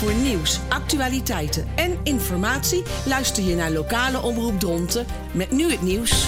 Voor nieuws, actualiteiten en informatie luister je naar lokale Omroep Dronten met nu het nieuws.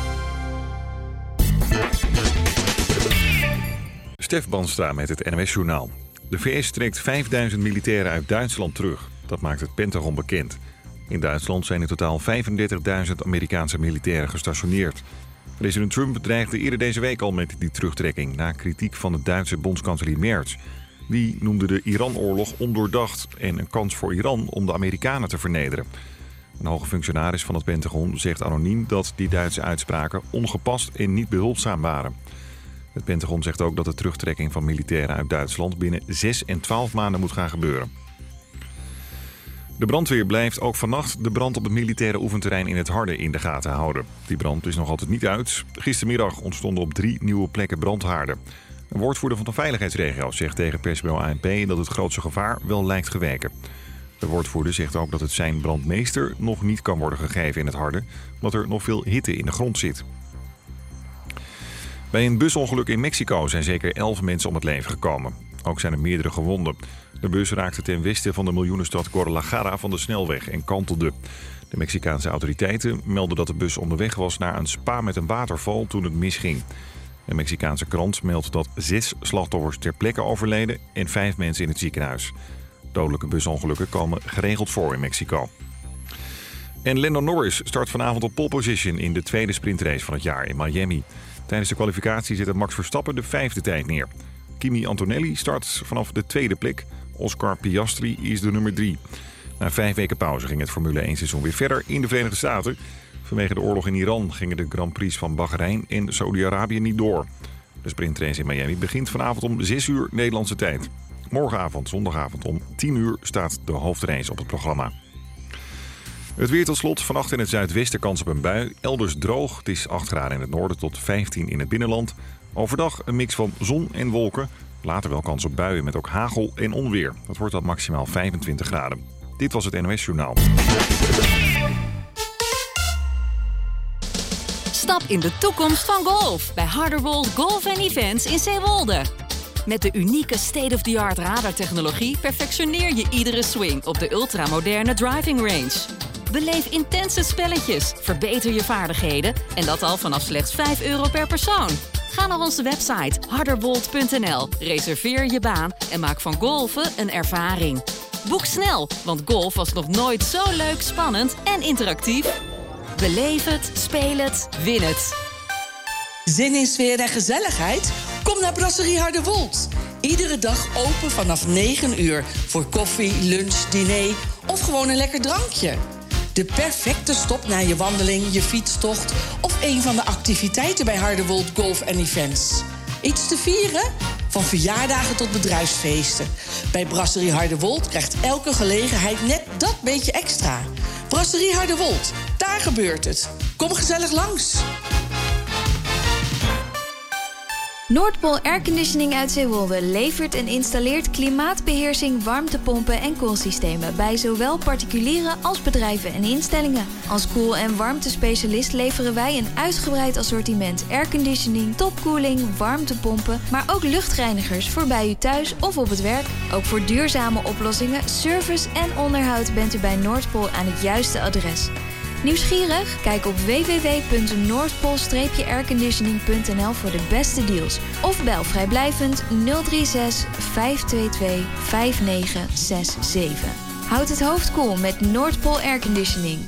Stef Banstra met het NOS-journaal. De VS trekt 5000 militairen uit Duitsland terug. Dat maakt het Pentagon bekend. In Duitsland zijn in totaal 35.000 Amerikaanse militairen gestationeerd. President Trump dreigde eerder deze week al met die terugtrekking na kritiek van de Duitse bondskanselier Merz. Die noemde de Iran-oorlog ondoordacht en een kans voor Iran om de Amerikanen te vernederen. Een hoge functionaris van het Pentagon zegt anoniem dat die Duitse uitspraken ongepast en niet behulpzaam waren. Het Pentagon zegt ook dat de terugtrekking van militairen uit Duitsland binnen 6 en 12 maanden moet gaan gebeuren. De brandweer blijft ook vannacht de brand op het militaire oefenterrein in het Harde in de gaten houden. Die brand is nog altijd niet uit. Gistermiddag ontstonden op 3 nieuwe plekken brandhaarden. Een woordvoerder van de veiligheidsregio zegt tegen persbureau ANP dat het grootste gevaar wel lijkt geweken. De woordvoerder zegt ook dat het sein brandmeester nog niet kan worden gegeven in het Harde, omdat er nog veel hitte in de grond zit. Bij een busongeluk in Mexico zijn zeker 11 mensen om het leven gekomen. Ook zijn er meerdere gewonden. De bus raakte ten westen van de miljoenenstad Guadalajara van de snelweg en kantelde. De Mexicaanse autoriteiten melden dat de bus onderweg was naar een spa met een waterval toen het misging. Een Mexicaanse krant meldt dat 6 slachtoffers ter plekke overleden en 5 mensen in het ziekenhuis. Dodelijke busongelukken komen geregeld voor in Mexico. En Lando Norris start vanavond op pole position in de tweede sprintrace van het jaar in Miami. Tijdens de kwalificatie zette Max Verstappen de 5e tijd neer. Kimi Antonelli start vanaf de 2e plek. Oscar Piastri is de nummer 3. Na 5 weken pauze ging het Formule 1 seizoen weer verder in de Verenigde Staten. Vanwege de oorlog in Iran gingen de Grand Prix van Bahrein en Saudi-Arabië niet door. De sprintrace in Miami begint vanavond om 6 uur Nederlandse tijd. Morgenavond, zondagavond om 10 uur staat de hoofdrace op het programma. Het weer tot slot. Vannacht in het zuidwesten kans op een bui. Elders droog. Het is 8 graden in het noorden tot 15 in het binnenland. Overdag een mix van zon en wolken. Later wel kans op buien met ook hagel en onweer. Dat wordt dan maximaal 25 graden. Dit was het NOS Journaal. Stap in de toekomst van golf bij Harderwold Golf Events in Zeewolde. Met de unieke state-of-the-art radartechnologie perfectioneer je iedere swing op de ultramoderne driving range. Beleef intense spelletjes, verbeter je vaardigheden en dat al vanaf slechts €5 per persoon. Ga naar onze website harderwold.nl, reserveer je baan en maak van golfen een ervaring. Boek snel, want golf was nog nooit zo leuk, spannend en interactief. Beleef het, speel het, win het. Zin in sfeer en gezelligheid? Kom naar Brasserie Harderwold. Iedere dag open vanaf 9 uur voor koffie, lunch, diner of gewoon een lekker drankje. De perfecte stop na je wandeling, je fietstocht of een van de activiteiten bij Harderwold Golf Events. Iets te vieren? Van verjaardagen tot bedrijfsfeesten. Bij Brasserie Harderwold krijgt elke gelegenheid net dat beetje extra. Brasserie Harderwold, daar gebeurt het. Kom gezellig langs. Noordpool Airconditioning uit Zeewolde levert en installeert klimaatbeheersing, warmtepompen en koelsystemen bij zowel particulieren als bedrijven en instellingen. Als koel- en warmtespecialist leveren wij een uitgebreid assortiment airconditioning, topkoeling, warmtepompen, maar ook luchtreinigers voor bij u thuis of op het werk. Ook voor duurzame oplossingen, service en onderhoud bent u bij Noordpool aan het juiste adres. Nieuwsgierig? Kijk op www.noordpool-airconditioning.nl voor de beste deals. Of bel vrijblijvend 036 522 5967. Houd het hoofd koel met Noordpool Airconditioning.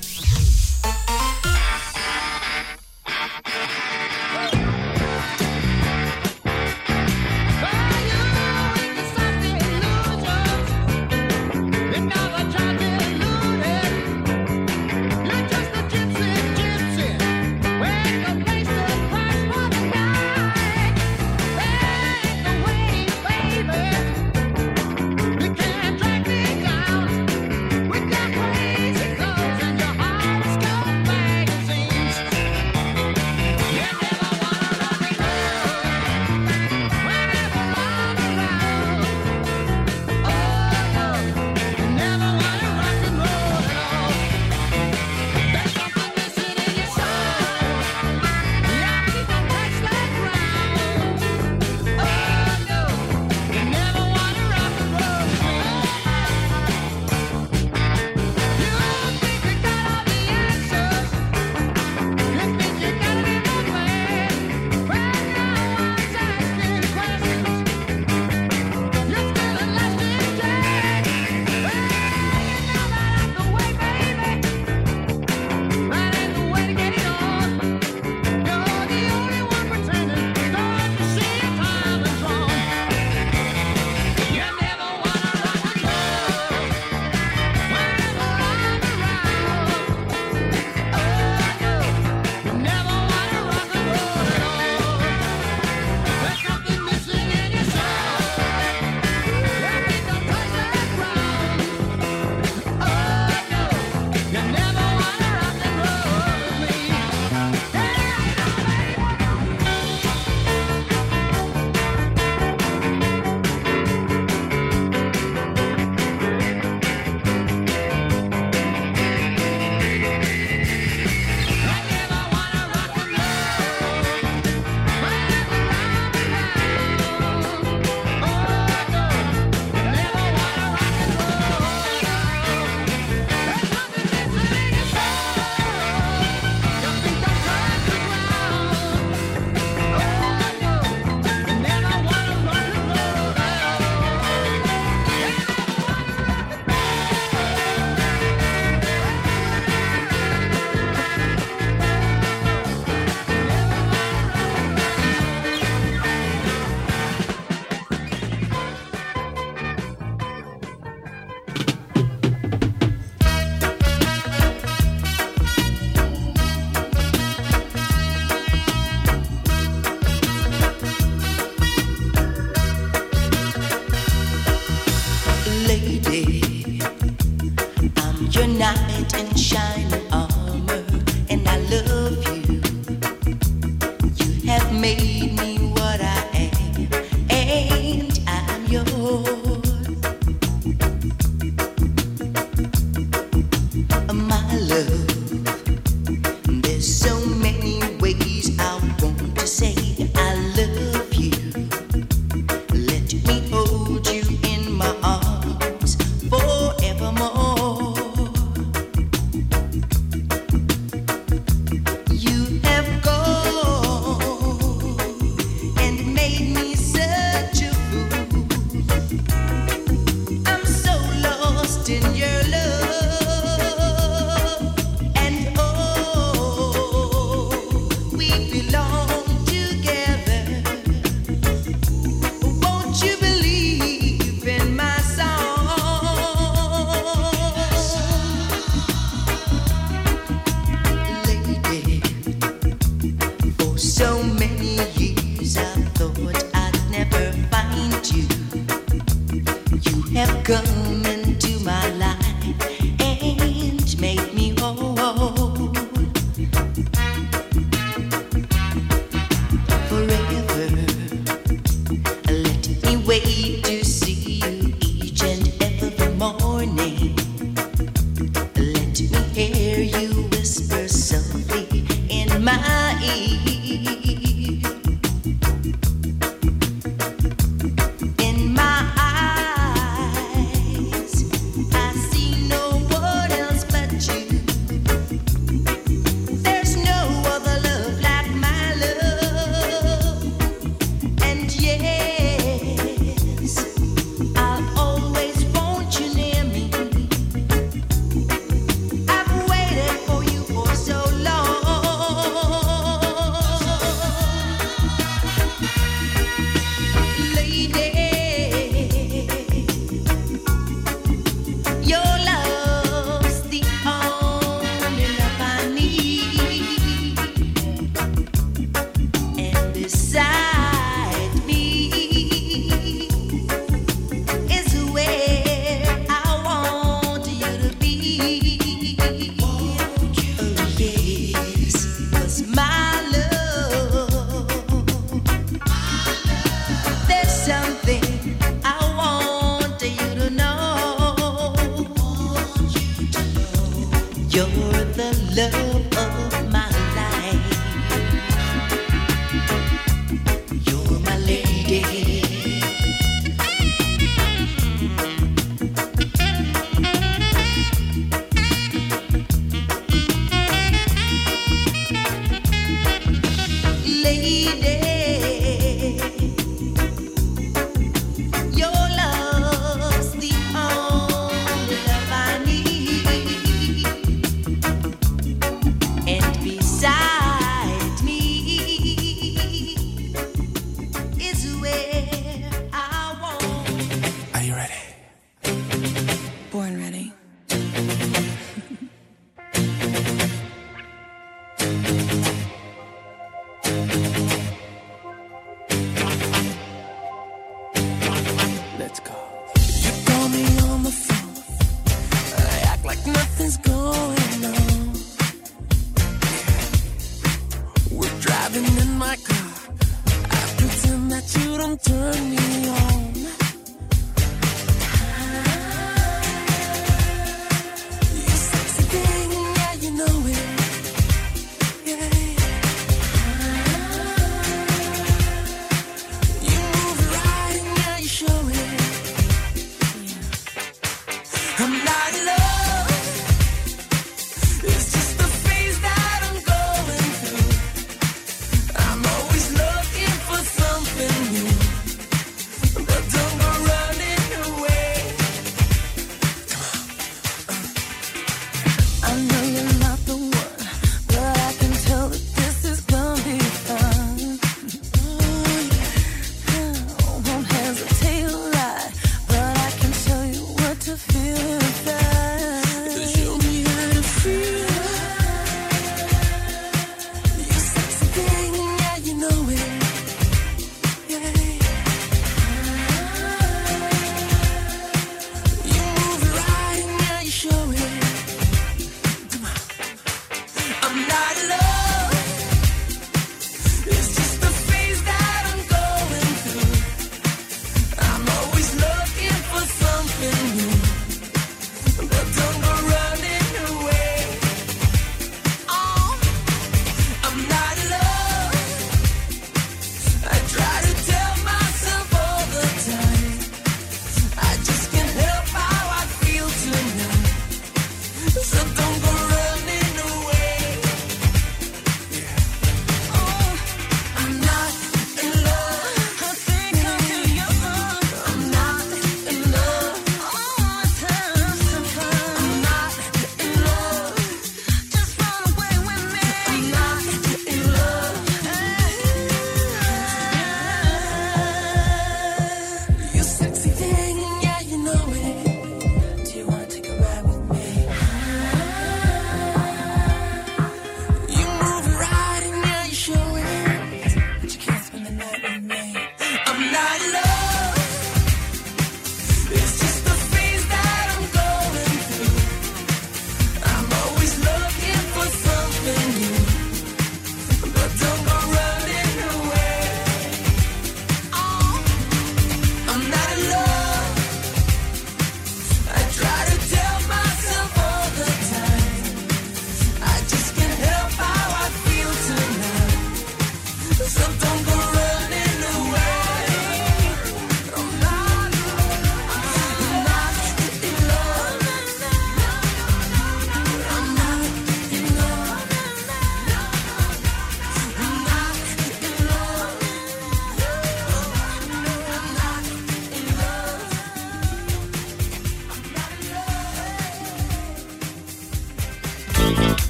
Your come into my life and make me whole. Forever, let me wait to see you each and every morning. Let me hear you whisper softly in my ear.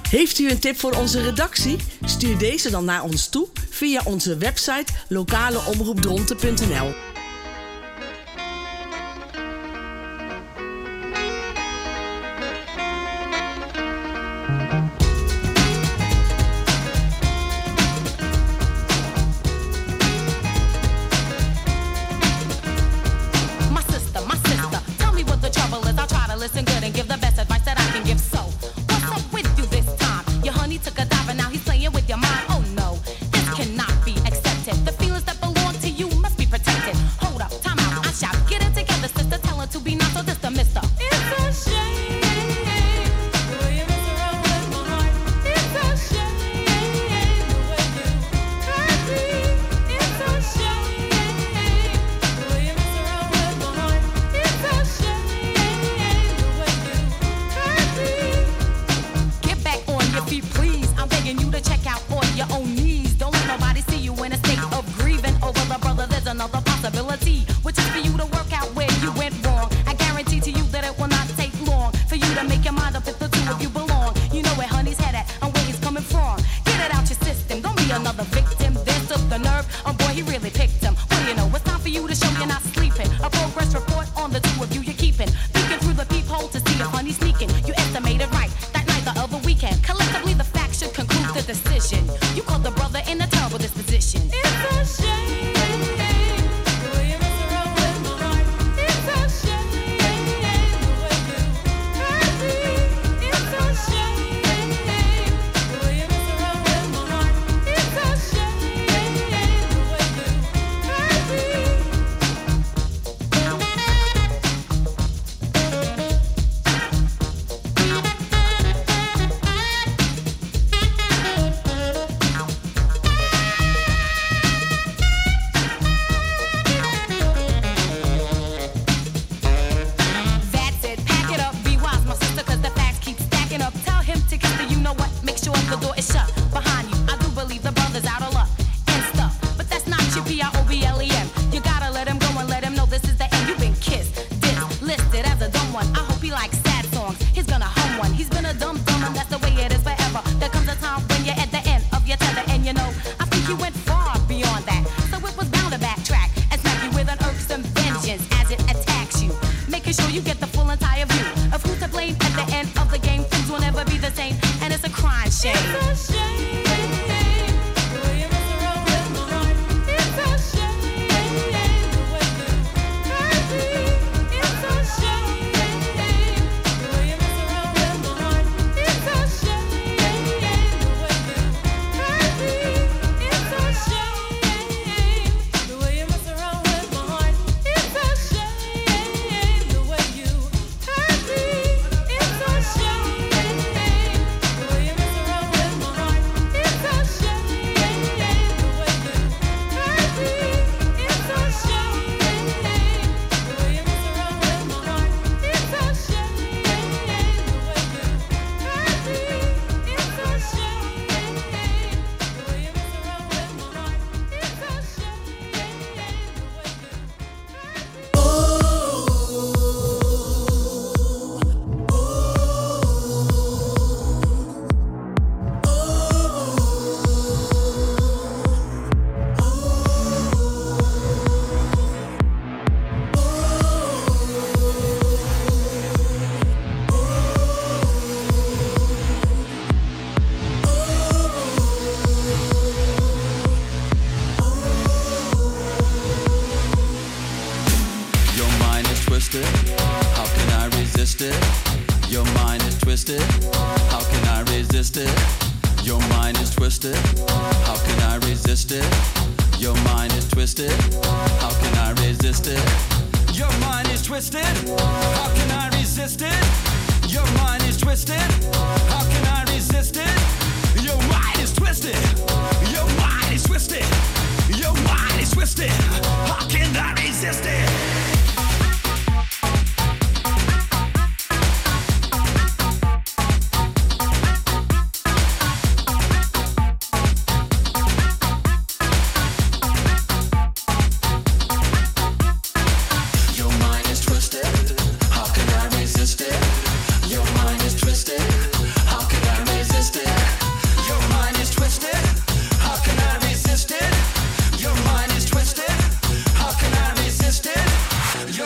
Heeft u een tip voor onze redactie? Stuur deze dan naar ons toe via onze website lokaleomroepdronten.nl. Your mind is twisted.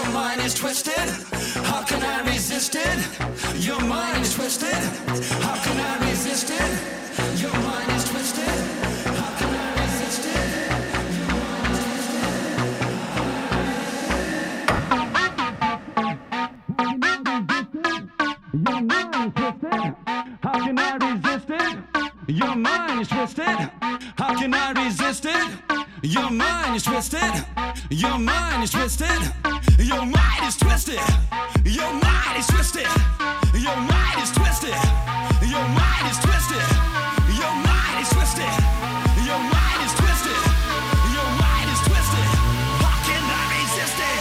Your mind is twisted. How can I resist it? Your mind is twisted. How can I resist it? Your mind is twisted. How can I resist it? Your mind is twisted. How can I resist it? Your mind is twisted. How can I resist it? Your mind is twisted. Your mind is twisted. Your mind is twisted. Your mind is twisted. Your mind is twisted. Your mind is twisted. Your mind is twisted. Your mind is twisted. Your mind is twisted. How can I resist it?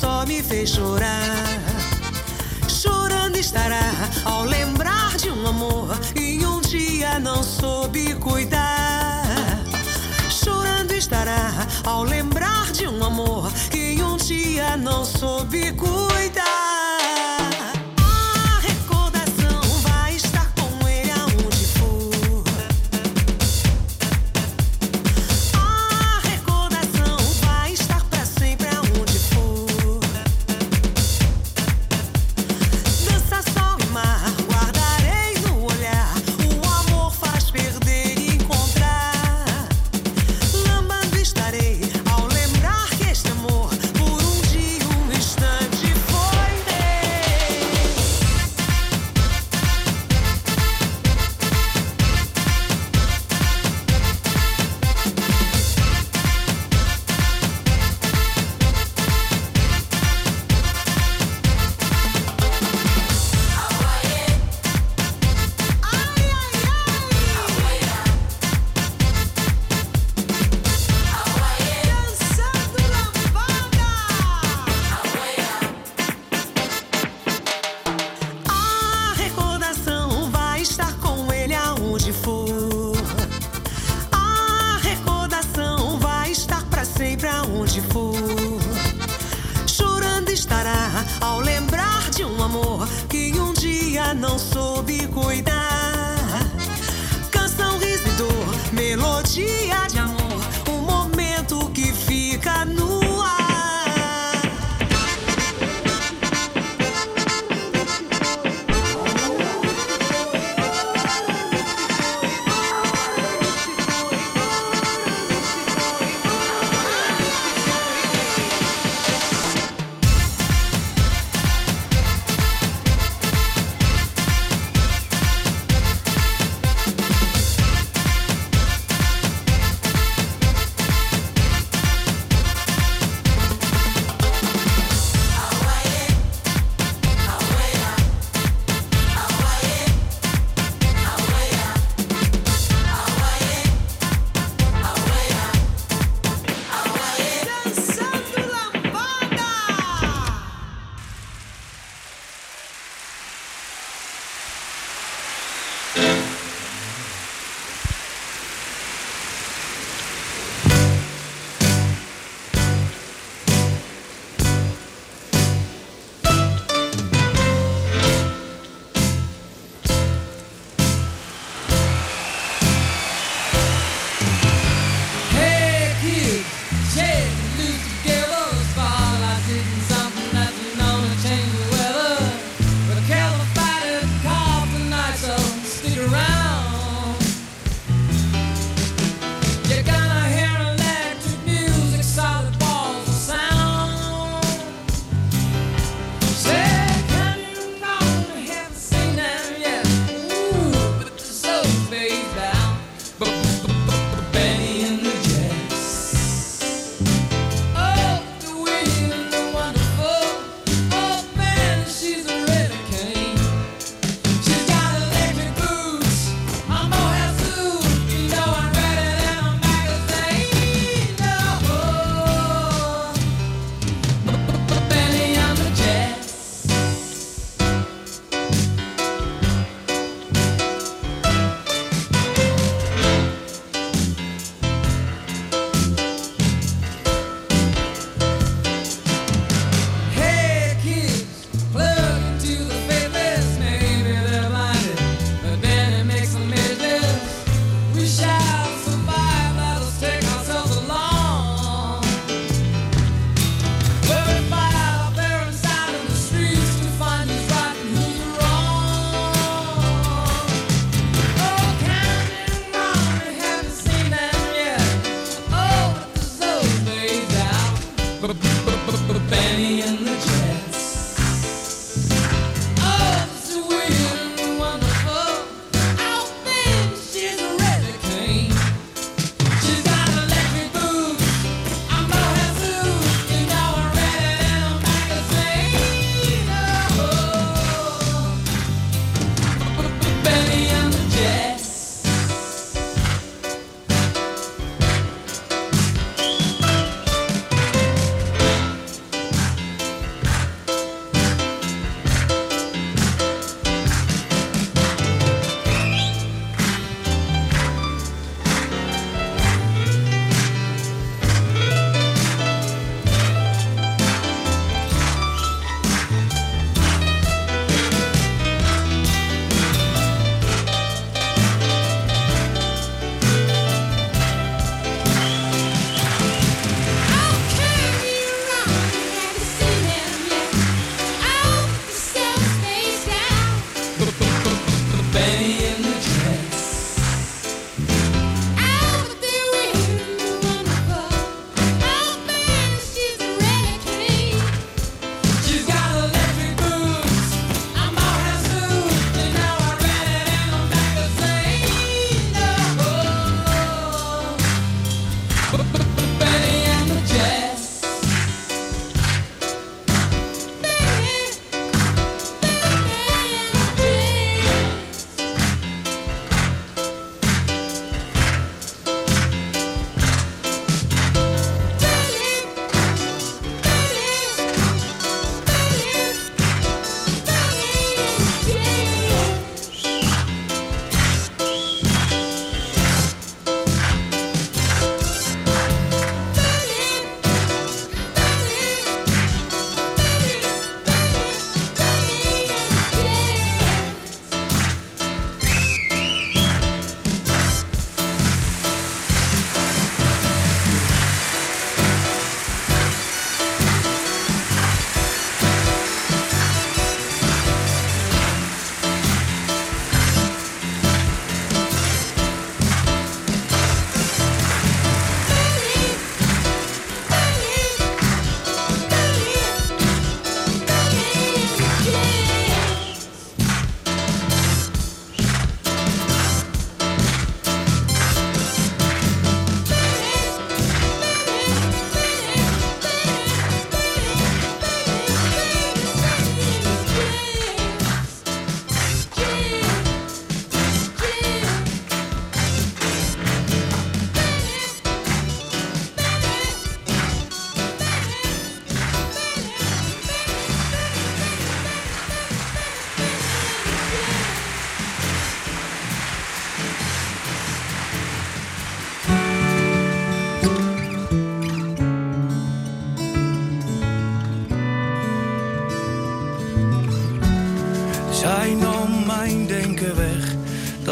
só me fez chorar. Chorando estará ao lembrar de um amor e um dia não soube cuidar. Chorando estará ao lembrar de um amor que um dia não soube cuidar. A recordação vai estar com ele aonde for. A recordação vai estar pra sempre aonde for. Dança, sol e mar, guardarei no olhar. O amor faz perder e encontrar. Lambando estarei ao lembrar que este amor por um dia, um instante foi meu. Dançando lambada. A recordação vai estar com ele aonde for. A recordação vai estar pra sempre aonde for. Chorando estará ao lembrar de um amor que um dia não soube cuidar. Canção, riso e dor, melodia de amor, um momento que fica no ar. Dançando lambada. Hey kids, shake and loose together. Spotlight hitting something that's known to change the weather. But a killer fighter call tonight, so stick around. You're gonna hear electric music, solid balls of sound. Say, can you know I haven't seen them yet? Ooh, but the soul fades down. Benny and the Jets. Oh, the wind and the wonderful. Oh man, she's a hurricane. She's got electric boots. I'm Mohead Zoo. You know I'm better than a magazine. Oh, Benny and the Jets. Hey kids, plug into the faithless. Maybe they're blinded, but then it makes them midless. We shall survive, let us take ourselves along. We'll be fight out there inside in the streets to find who's right and who's wrong. Oh, counting on, we haven't seen them yet. Oh, but the soul fades out. Benny and the Jets. Oh, it's weird and wonderful. Oh, man, she's a hurricane. She's got electric boots. I'm Mohead Zoo. You know I'm better than a magazine. Oh, Benny and the Jets.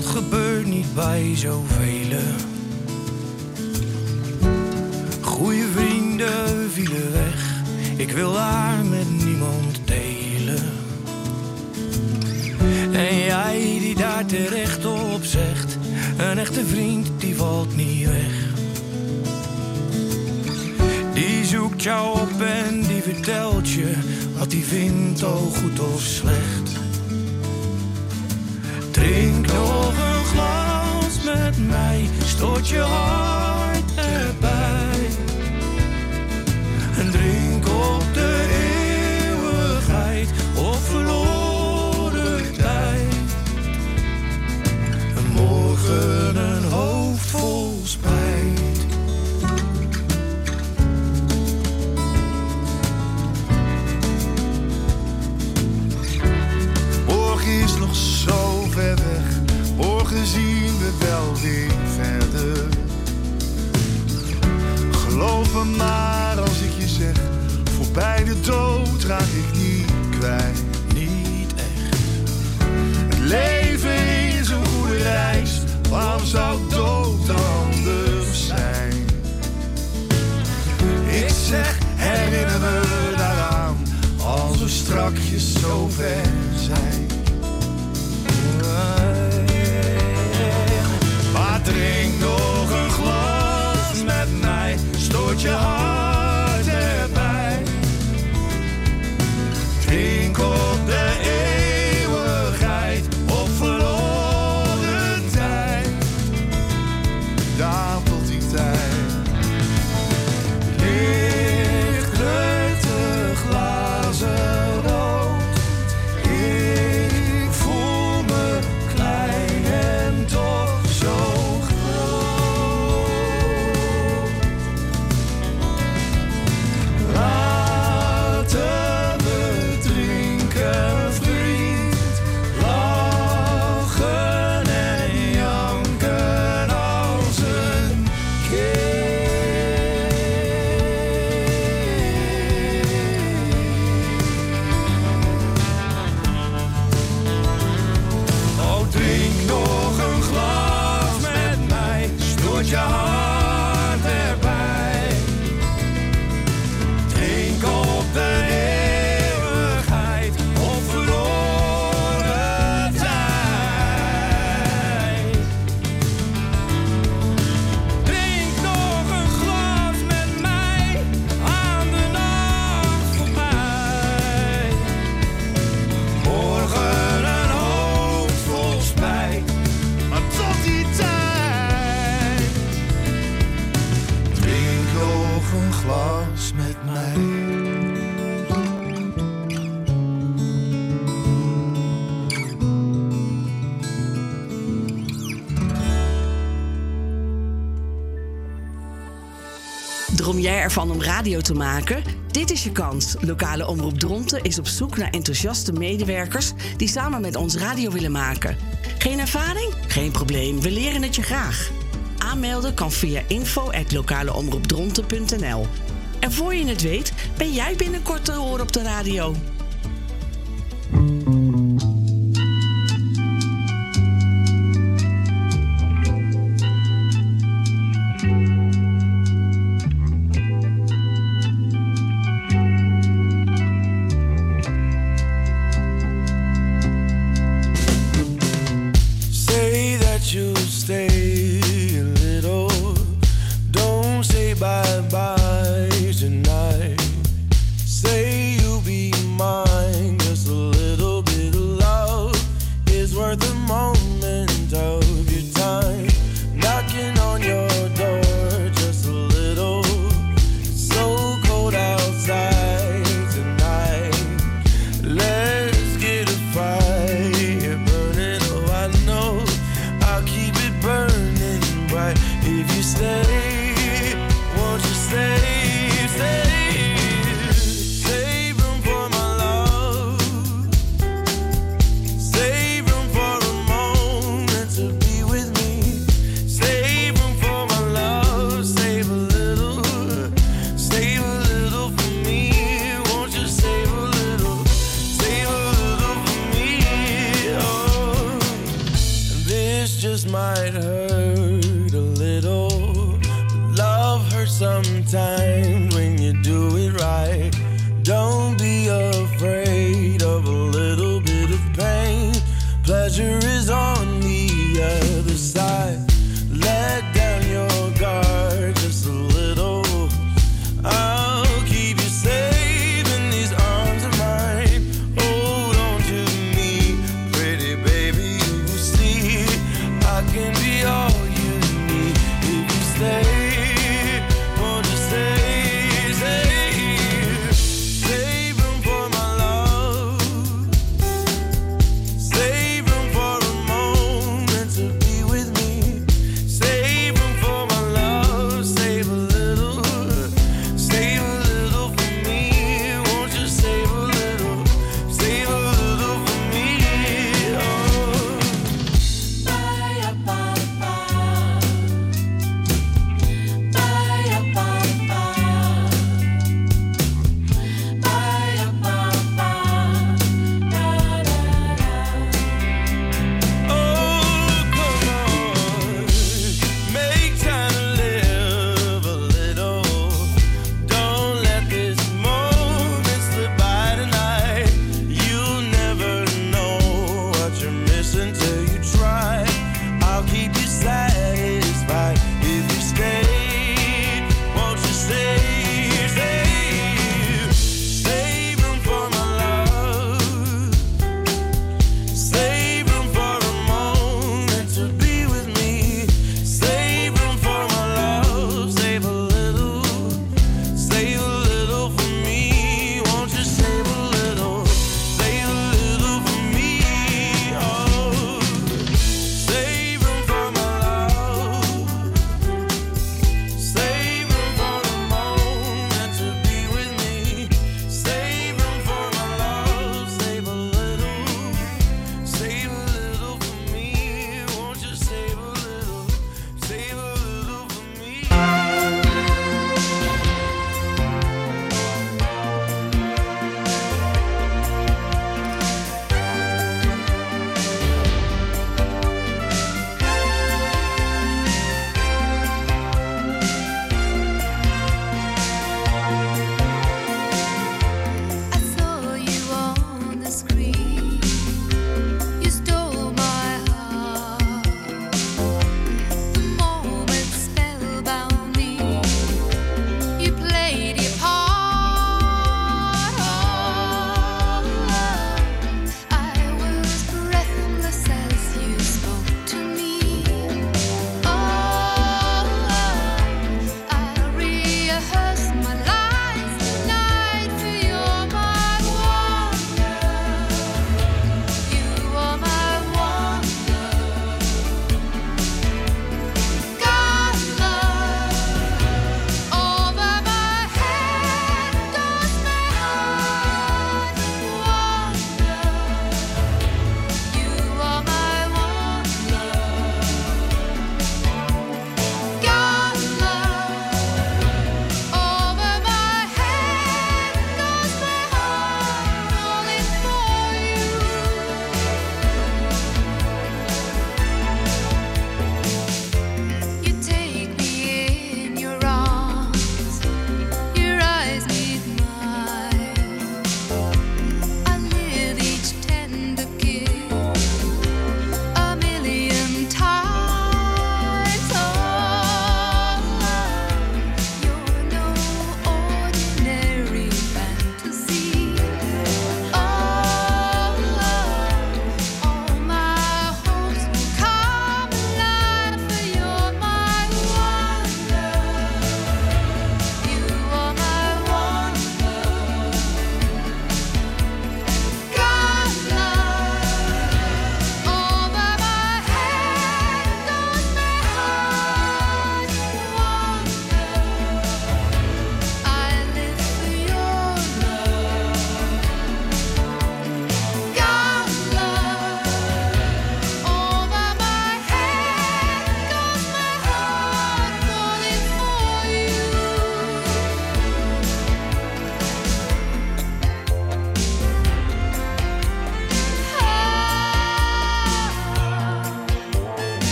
dat gebeurt niet bij zoveel. Goeie vrienden vielen weg, ik wil haar met niemand delen. En jij die daar terecht op zegt, een echte vriend die valt niet weg. Die zoekt jou op en die vertelt je wat hij vindt, oh goed of slecht. Drink nog een glas met mij, stoot je hart erbij. En drink op de eeuwigheid, op verloren tijd. En morgen een hoofd vol spijt. Morgen is nog zo ver weg, morgen zien we wel weer verder. Geloof me maar als ik je zeg, voorbij de dood raak ik niet kwijt. Niet echt. Het leven is een goede reis, waarom zou dood anders zijn? Ik zeg, herinner me daaraan, als we strakjes zo ver zijn. Maar drink nog een glas met mij, stoot je hart erbij. Drink op de eeuwigheid, op verloren tijd. Daar tot die tijd ligt het de glazen rood. Ik voel me klein en toch zo groot. Laten we drinken, vriend, lachen en janken als een kind. Oh, drink nog een glas met mij, stoot je hart erbij. Drink op de eeuwigheid, op verloren tijd. Drink nog een glas met mij, aan de nacht voorbij. Morgen een hoofd vol spijt, maar tot die tijd drink nog een glas met mij. Droom jij ervan om radio te maken? Dit is je kans. Lokale Omroep Dronten is op zoek naar enthousiaste medewerkers die samen met ons radio willen maken. Geen ervaring? Geen probleem, we leren het je graag. Aanmelden kan via info@lokaleomroepdronten.nl. En voor je het weet, ben jij binnenkort te horen op de radio. Say that you'll stay a little. Don't say bye-bye tonight. Say you'll be mine.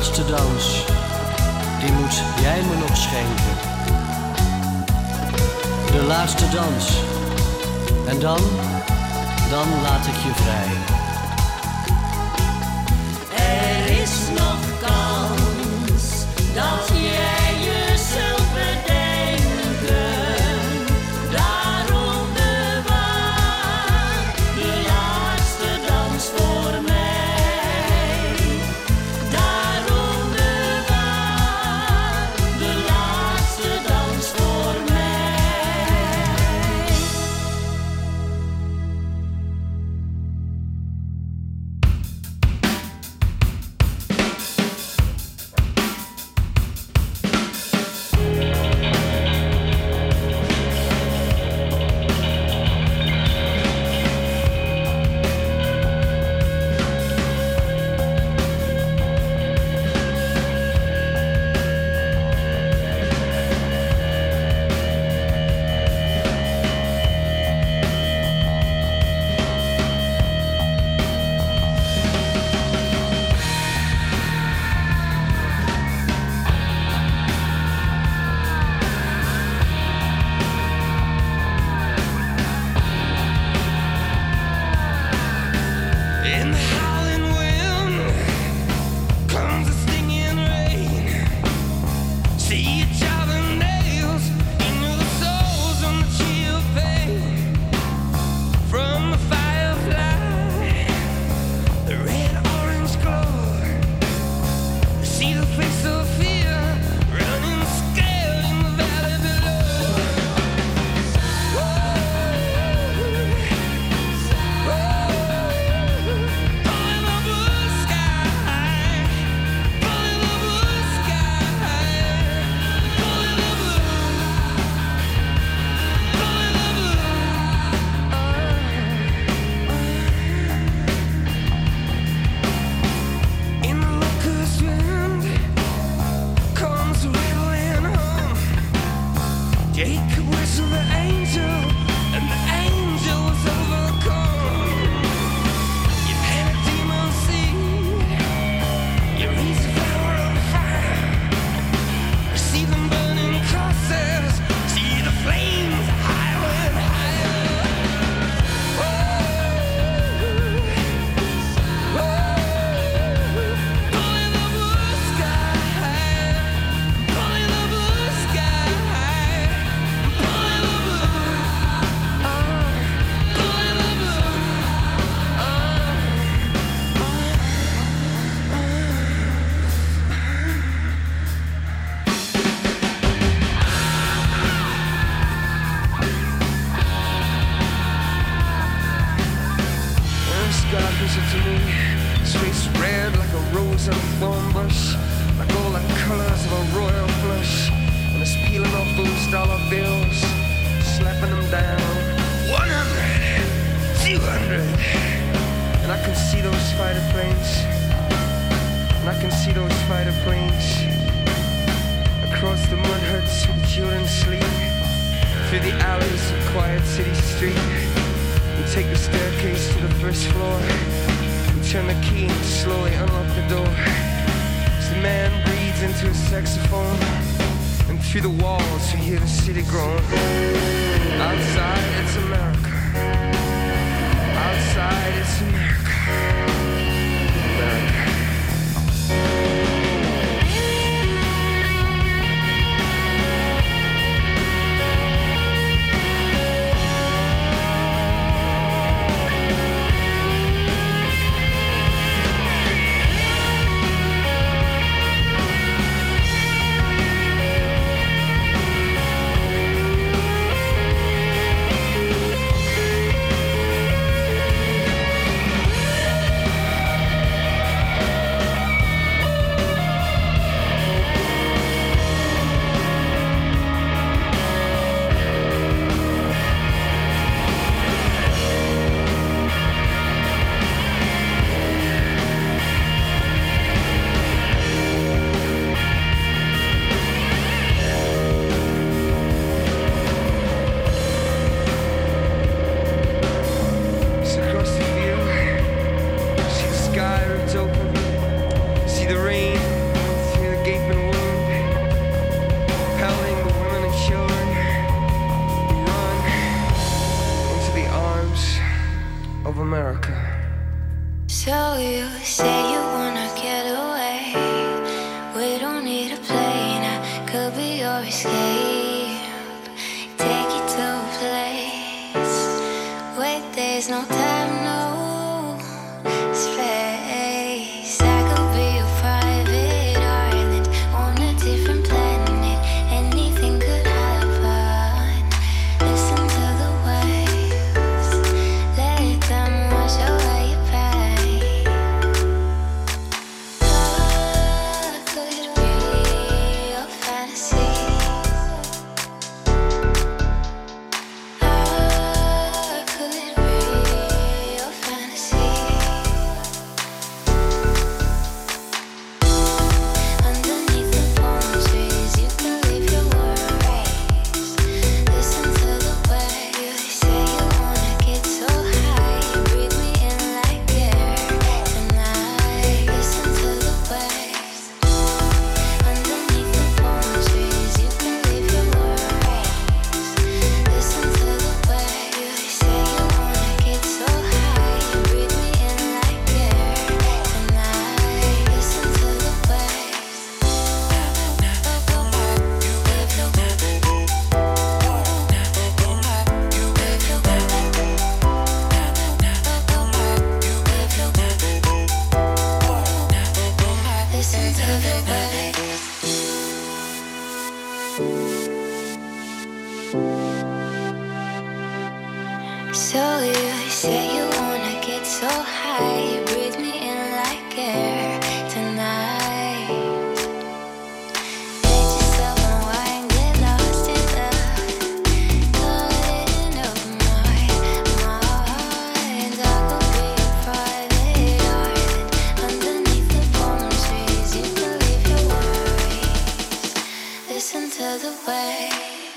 laatste dans, die moet jij me nog schenken. De laatste dans. En dan laat ik je vrij. Er is nog kans dat jij je zult bedenken. Daarom bewaar de laatste dans voor mij. Daarom bewaar de laatste dans voor mij. need a plane, I could be your escape. Take you to a place. Wait, there's no time, no space. I could be your private island on a different planet. Anything could happen. Listen to the waves. Let them wash away your pain. Love could be your fantasy. Love could be your fantasy. Underneath the palm trees, you can leave your worries. Listen to the waves. They say you wanna get so high. Breathe me in like air tonight. Listen to the waves. Underneath the palm trees, you can leave your worries. Listen to the waves. They say you wanna get so high. Breathe me in like air tonight. Listen to the waves. Listen to the waves. So you say you wanna get so high, breathe me in like air tonight. Let yourself unwind, get lost in the garden of my mind. I could be a private island underneath the palm trees. You can leave your worries. Listen to the waves.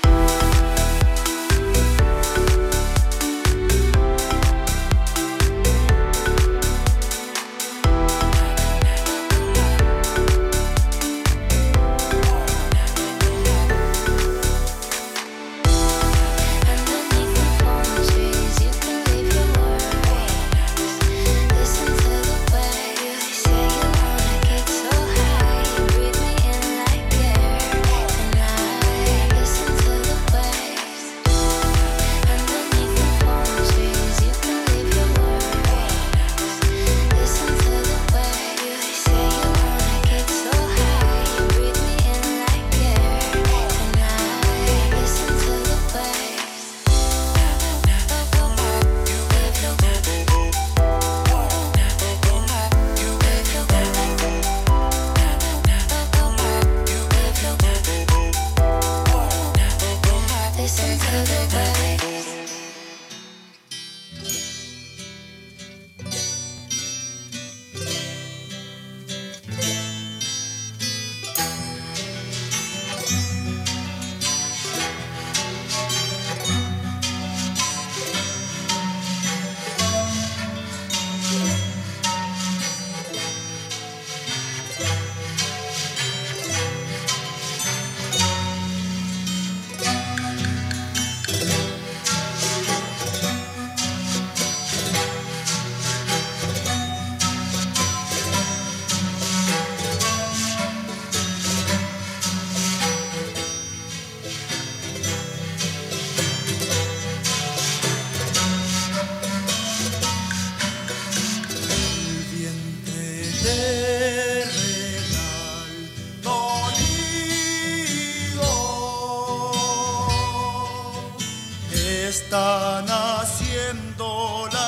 Underneath the palm trees, you can leave your worries. Listen to the waves. They say you wanna get so high. Breathe me in like air tonight. Listen to the waves. Underneath the palm trees, you can leave your worries. Listen to the waves. They say you wanna get so high. Breathe me in like air tonight. Listen to the waves. Listen to the waves. Te regalo nido. Están haciendo la